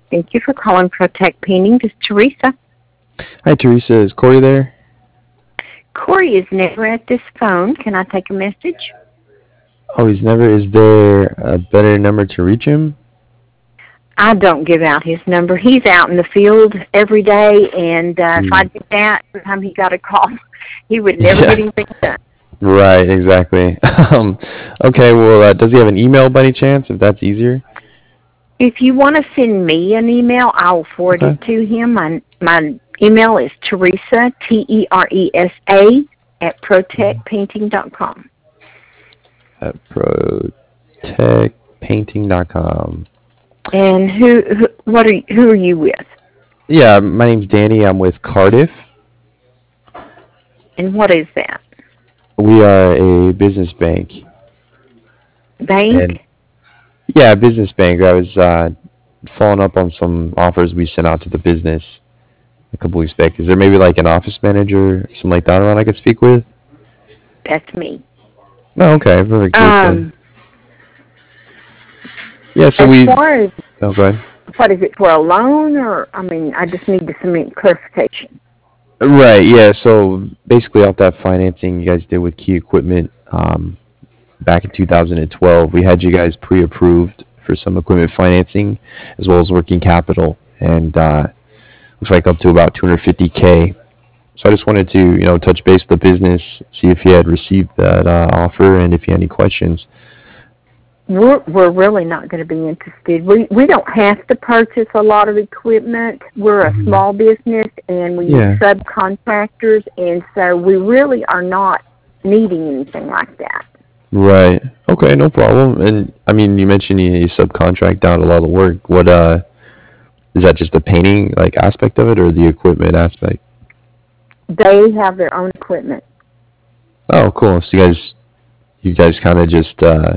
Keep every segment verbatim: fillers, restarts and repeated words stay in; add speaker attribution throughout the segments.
Speaker 1: Thank you for calling Protect Painting. This is Teresa.
Speaker 2: Hi, Teresa. Is Corey there?
Speaker 1: Corey is never at this phone. Can I take a message?
Speaker 2: Oh, he's never. Is there a better number to reach him?
Speaker 1: I don't give out his number. He's out in the field every day, and uh,
Speaker 2: Mm.
Speaker 1: if I did that, every time he got a call, he would never
Speaker 2: Yeah.
Speaker 1: get anything done.
Speaker 2: Right, exactly. um, okay, well, uh, does he have an email by any chance, if that's easier?
Speaker 1: If you want to send me an email, I'll forward
Speaker 2: Okay.
Speaker 1: it to him. My, my email is Teresa, T E R E S A, at protect painting dot com.
Speaker 2: At protect painting dot com.
Speaker 1: And who, who, what are, who are you with?
Speaker 2: Yeah, my name's Danny. I'm with Cardiff.
Speaker 1: And what is that?
Speaker 2: We are a business bank.
Speaker 1: Bank?
Speaker 2: And yeah, a business bank. I was uh, following up on some offers we sent out to the business a couple weeks back. Is there maybe like an office manager, something like that around I could speak with?
Speaker 1: That's me.
Speaker 2: No, okay, perfect.
Speaker 1: Um,
Speaker 2: Yeah, so
Speaker 1: as
Speaker 2: we.
Speaker 1: far as,
Speaker 2: Oh, go ahead.
Speaker 1: what is it, for a loan, or, I mean, I just need some clarification.
Speaker 2: Right, yeah. So basically, off that financing you guys did with Key Equipment um, back in two thousand twelve, we had you guys pre-approved for some equipment financing as well as working capital, and uh, looks like up to about two hundred fifty K. So I just wanted to, you know, touch base with the business, see if you had received that uh, offer, and if you had any questions.
Speaker 1: We're, we're really not going to be interested. We we don't have to purchase a lot of equipment. We're a
Speaker 2: Mhm.
Speaker 1: small business, and we
Speaker 2: Yeah.
Speaker 1: use subcontractors, and so we really are not needing anything like that.
Speaker 2: Right. Okay, no problem. And I mean, you mentioned you, you subcontract out a lot of work. What uh, is that just the painting like aspect of it, or the equipment aspect?
Speaker 1: They have their own equipment.
Speaker 2: Oh, cool. So you guys, you guys kind of just uh,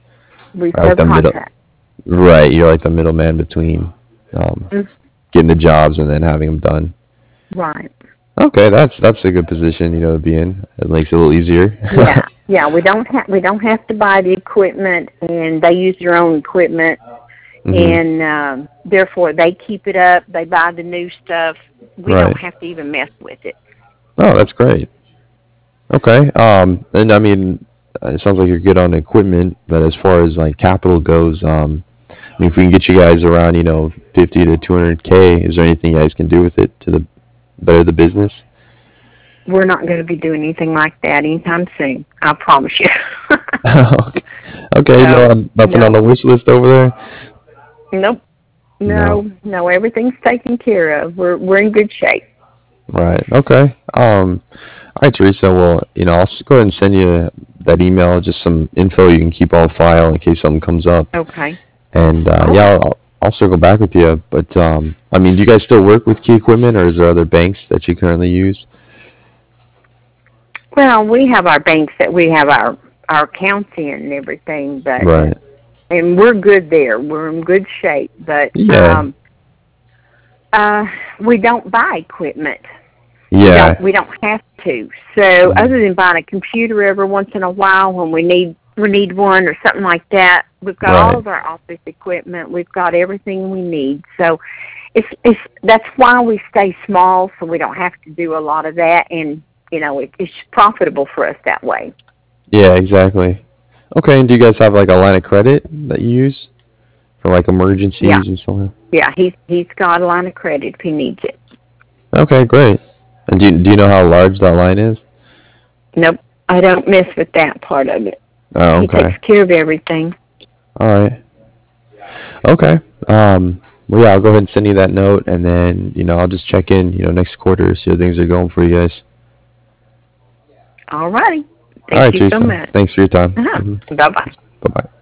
Speaker 1: We
Speaker 2: are like the middle,
Speaker 1: subcontract.
Speaker 2: right? You're like the middleman between um,
Speaker 1: Mm,
Speaker 2: getting the jobs and then having them done.
Speaker 1: Right.
Speaker 2: Okay, that's that's a good position, you know, to be in. It makes it a little easier.
Speaker 1: Yeah. Yeah. We don't have we don't have to buy the equipment, and they use their own equipment,
Speaker 2: hmm
Speaker 1: and um, therefore they keep it up. They buy the new stuff. We
Speaker 2: Right.
Speaker 1: don't have to even mess with it.
Speaker 2: Oh, that's great. Okay. Um, and I mean, it sounds like you're good on equipment, but as far as like capital goes, um, I mean, if we can get you guys around, you know, fifty to two hundred K, is there anything you guys can do with it to the better the business?
Speaker 1: We're not going to be doing anything like that anytime soon. I promise you.
Speaker 2: okay. Okay,
Speaker 1: No,
Speaker 2: no, nothing
Speaker 1: no,
Speaker 2: on the wish list over there?
Speaker 1: nope,
Speaker 2: No.
Speaker 1: no, no. Everything's taken care of. We're we're in good shape.
Speaker 2: Right. Okay. Um, all right, Teresa. Well, you know, I'll s- go ahead and send you that email, just some info you can keep on file in case something comes up.
Speaker 1: Okay.
Speaker 2: And uh,
Speaker 1: All
Speaker 2: yeah,
Speaker 1: right.
Speaker 2: I'll, I'll circle back with you. But um, I mean, do you guys still work with Key Equipment, or is there other banks that you currently use?
Speaker 1: Well, we have our banks that we have our our accounts in and everything, but
Speaker 2: Right.
Speaker 1: and we're good there. We're in good shape, but
Speaker 2: Yeah.
Speaker 1: um, uh, we don't buy equipment. We
Speaker 2: Yeah.
Speaker 1: don't we don't have to. So
Speaker 2: Mhm.
Speaker 1: other than buying a computer every once in a while when we need we need one or something like that, we've got all
Speaker 2: Right.
Speaker 1: of our office equipment. We've got everything we need. So it's it's that's why we stay small, so we don't have to do a lot of that, and you know it, it's profitable for us that way.
Speaker 2: Yeah. Exactly. Okay. And do you guys have like a line of credit that you use for like
Speaker 1: Yeah,
Speaker 2: emergencies and so on?
Speaker 1: yeah. He's he's got a line of credit if he needs it.
Speaker 2: Okay. Great. And do you, do you know how large that line is?
Speaker 1: Nope, I don't mess with that part of it.
Speaker 2: Oh,
Speaker 1: He takes
Speaker 2: okay.
Speaker 1: care of everything.
Speaker 2: All right. Okay. Um, well, yeah, I'll go ahead and send you that note, and then you know I'll just check in, you know, next quarter, see how things are going for you guys.
Speaker 1: All righty.
Speaker 2: All right,
Speaker 1: Thank you so
Speaker 2: Teresa.
Speaker 1: much.
Speaker 2: Thanks for your time.
Speaker 1: Uh-huh.
Speaker 2: hmm
Speaker 1: Bye bye.
Speaker 2: Bye bye.